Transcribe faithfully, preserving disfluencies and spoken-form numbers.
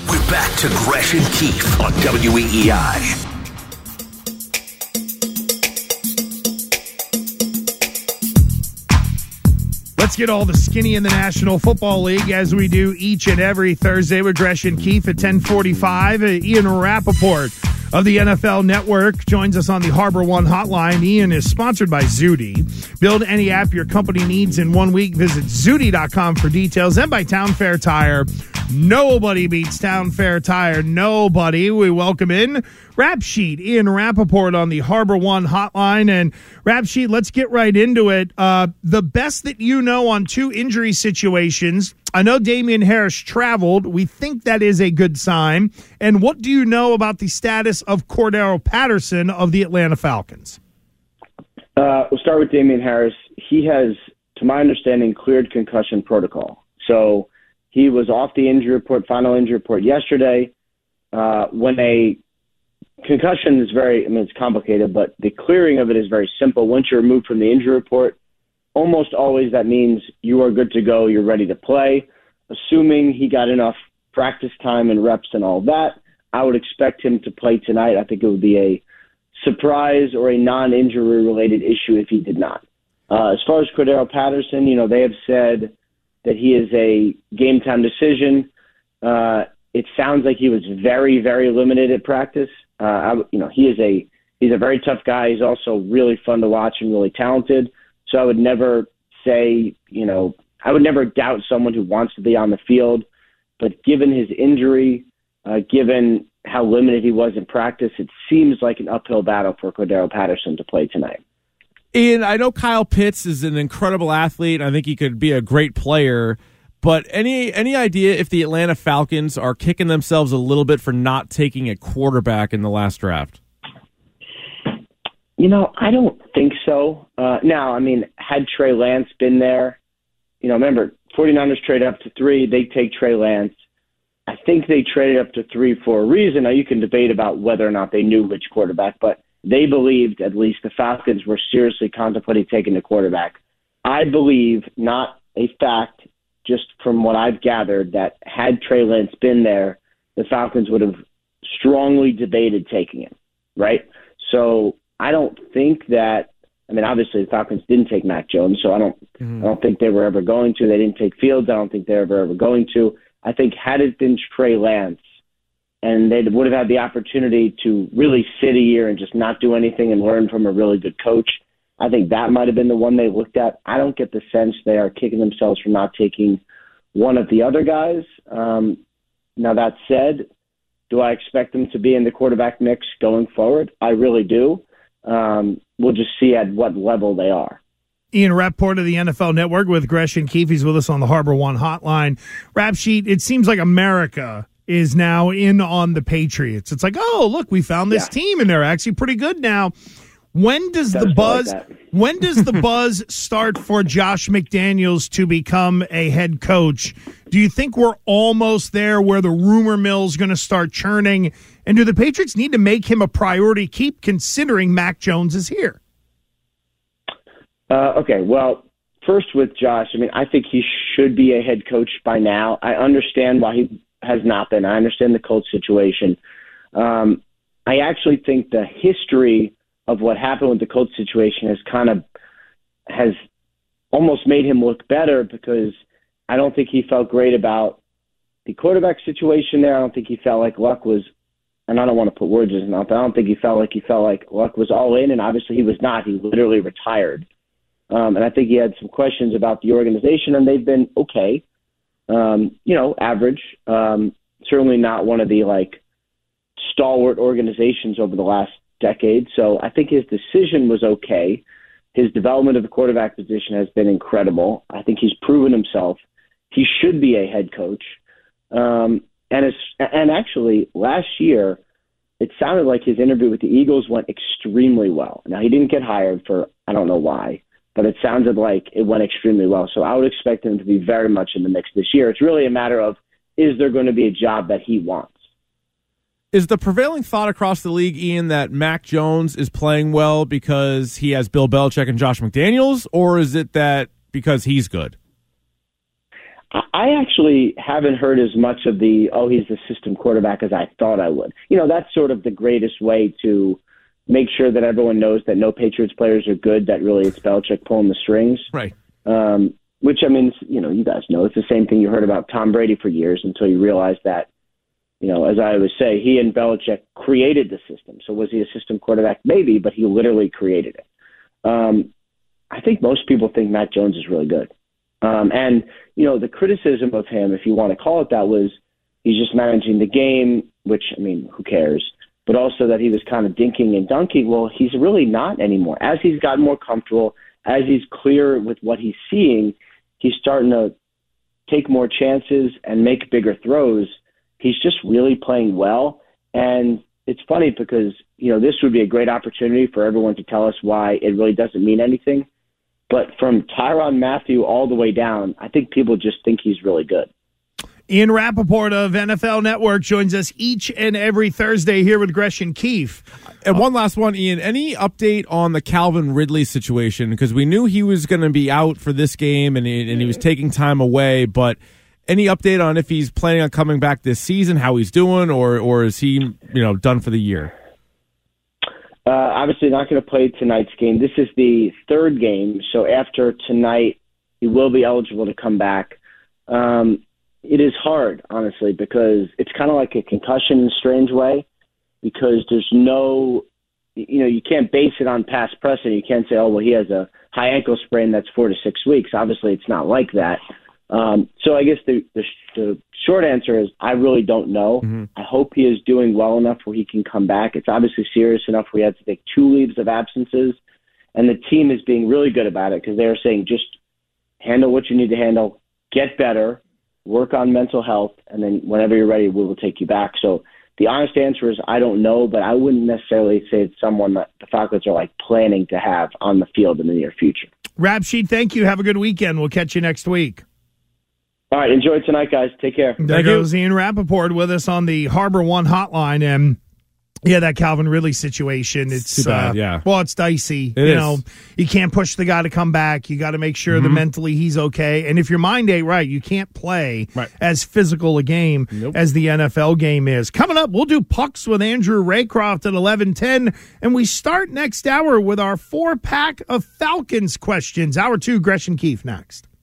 We're back to Gresh and Keefe on W E E I. Let's get all the skinny in the National Football League as we do each and every Thursday with Gresh and Keefe at ten forty-five. Uh, Ian Rappaport of the N F L Network joins us on the Harbor One hotline. Ian is sponsored by Zudy. Build any app your company needs in one week. Visit Zudy dot com for details. And by Town Fair Tire. Nobody beats Town Fair Tire. Nobody. We welcome in Rap Sheet, Ian Rappaport on the Harbor One hotline. And Rap Sheet, let's get right into it. Uh, the best that you know on two injury situations. I know Damien Harris traveled. We think that is a good sign. And what do you know about the status of Cordero Patterson of the Atlanta Falcons? Uh, we'll start with Damien Harris. He has, to my understanding, cleared concussion protocol. So he was off the injury report, final injury report yesterday. Uh, when a concussion is very, I mean, it's complicated, but the clearing of it is very simple. Once you're removed from the injury report, almost always that means you are good to go, you're ready to play. Assuming he got enough practice time and reps and all that, I would expect him to play tonight. I think it would be a surprise or a non-injury related issue if he did not. Uh, as far as Cordero Patterson, you know, they have said that he is a game-time decision. Uh, it sounds like he was very, very limited at practice. Uh, I, you know, he is a he's a very tough guy. He's also really fun to watch and really talented. So I would never say, you know, I would never doubt someone who wants to be on the field. But given his injury, uh, given how limited he was in practice, it seems like an uphill battle for Cordero Patterson to play tonight. Ian, I know Kyle Pitts is an incredible athlete. I think he could be a great player. But any any idea if the Atlanta Falcons are kicking themselves a little bit for not taking a quarterback in the last draft? You know, I don't think so. Uh, now, I mean, had Trey Lance been there, you know, remember, 49ers traded up to three. They take Trey Lance. I think they traded up to three for a reason. Now, you can debate about whether or not they knew which quarterback, but they believed, at least the Falcons were seriously contemplating taking the quarterback. I believe, not a fact, just from what I've gathered, that had Trey Lance been there, the Falcons would have strongly debated taking him, right? So I don't think that, I mean, obviously the Falcons didn't take Mac Jones, so I don't mm-hmm. I don't think they were ever going to. They didn't take Fields. I don't think they were ever, ever going to. I think had it been Trey Lance, and they would have had the opportunity to really sit a year and just not do anything and learn from a really good coach, I think that might have been the one they looked at. I don't get the sense they are kicking themselves for not taking one of the other guys. Um, now, that said, do I expect them to be in the quarterback mix going forward? I really do. Um, we'll just see at what level they are. Ian Rappaport of the N F L Network with Gresh and Keefe. He's with us on the Harbor One hotline. Rap Sheet, it seems like America is now in on the Patriots. It's like, oh, look, we found this yeah. team, and they're actually pretty good now. When does the buzz like when does the buzz start for Josh McDaniels to become a head coach? Do you think we're almost there where the rumor mill is going to start churning? And do the Patriots need to make him a priority, keep considering Mac Jones is here? Uh, okay, well, first with Josh, I mean, I think he should be a head coach by now. I understand why he has not been. I understand the Colts situation. Um, I actually think the history of what happened with the Colts situation has kind of has almost made him look better, because I don't think he felt great about the quarterback situation there. I don't think he felt like Luck was, and I don't want to put words in his mouth, but I don't think he felt like he felt like Luck was all in, and obviously he was not. He literally retired. Um, and I think he had some questions about the organization, and they've been okay. Um, you know, average. Um, certainly not one of the, like, stalwart organizations over the last decade. So I think his decision was okay. His development of the quarterback position has been incredible. I think he's proven himself. He should be a head coach. Um, and it's, and actually, last year, it sounded like his interview with the Eagles went extremely well. Now, he didn't get hired for, I don't know why, but it sounded like it went extremely well. So I would expect him to be very much in the mix this year. It's really a matter of, is there going to be a job that he wants? Is the prevailing thought across the league, Ian, that Mac Jones is playing well because he has Bill Belichick and Josh McDaniels, or is it that because he's good? I actually haven't heard as much of the, oh, he's the system quarterback as I thought I would. You know, that's sort of the greatest way to make sure that everyone knows that no Patriots players are good, that really it's Belichick pulling the strings. Right. Um, which, I mean, you know, you guys know it's the same thing you heard about Tom Brady for years until you realize that, you know, as I always say, he and Belichick created the system. So was he a system quarterback? Maybe, but he literally created it. Um, I think most people think Mac Jones is really good. Um, and, you know, the criticism of him, if you want to call it that, was he's just managing the game, which, I mean, who cares? But also that he was kind of dinking and dunking. Well, he's really not anymore. As he's gotten more comfortable, as he's clear with what he's seeing, he's starting to take more chances and make bigger throws. He's just really playing well. And it's funny because, you know, this would be a great opportunity for everyone to tell us why it really doesn't mean anything. But from Tyrann Mathieu all the way down, I think people just think he's really good. Ian Rappaport of N F L Network joins us each and every Thursday here with Gresh and Keefe. And one last one, Ian. Any update on the Calvin Ridley situation? Because we knew he was going to be out for this game and he, and he was taking time away. But any update on if he's planning on coming back this season, how he's doing, or or is he, you know, done for the year? Uh, obviously not going to play tonight's game. This is the third game, so after tonight, he will be eligible to come back. Um, it is hard, honestly, because it's kind of like a concussion in a strange way, because there's no, you know, you can't base it on past precedent. You can't say, oh, well, he has a high ankle sprain that's four to six weeks. Obviously, it's not like that. Um, so I guess the, the the short answer is I really don't know. Mm-hmm. I hope he is doing well enough where he can come back. It's obviously serious enough where he had to take two leaves of absences, and the team is being really good about it because they're saying just handle what you need to handle, get better, work on mental health, and then whenever you're ready, we will take you back. So the honest answer is I don't know, but I wouldn't necessarily say it's someone that the Falcons are like planning to have on the field in the near future. Rap Sheet, thank you. Have a good weekend. We'll catch you next week. All right, enjoy tonight, guys. Take care. There Thank goes you. Ian Rappaport with us on the Harbor One hotline. And yeah, that Calvin Ridley situation, it's too bad, uh, yeah. Well, it's dicey. It you is. know, you can't push the guy to come back. You got to make sure Mm-hmm. that mentally he's okay. And if your mind ain't right, you can't play Right. as physical a game Nope. as the N F L game is. Coming up, we'll do Pucks with Andrew Raycroft at eleven ten, and we start next hour with our four pack of Falcons questions. Hour two, Gresh and Keefe next.